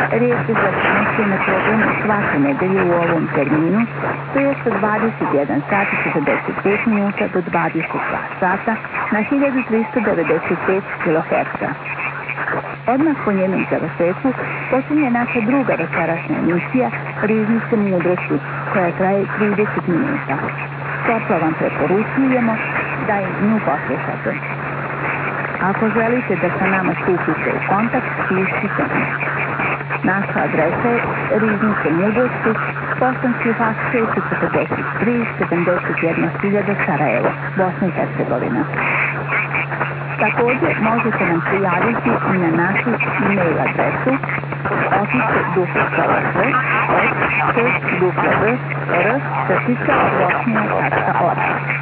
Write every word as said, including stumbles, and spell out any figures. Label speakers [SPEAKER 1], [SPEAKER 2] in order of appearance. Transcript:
[SPEAKER 1] Riječ se zapamćuje na programu svake nedelje u ovom terminu, to je sa dvadeset jedan sat i četrdeset pet minuta do dvadeset dva sata na hiljadu tristo devedeset pet kiloherca. Odmah po njenom završetku počinje naša druga večerašnja emisija Riznice mudrosti, koja traje trideset minuta. Toplo vam preporučujemo da i nju poslušate. Ako želite da sa nama stupite u kontakt, pišite nam. Naša adresa je Riznice mudrosti, Poštanski faks šesto četrdeset tri sedamdeset jedna hiljada Sarajevo, Bosna i Hercegovina. Također možete nam prijaviti i na našu e-mail adresu ofice duplo v et s duplo v r crtica bosnija tačka org.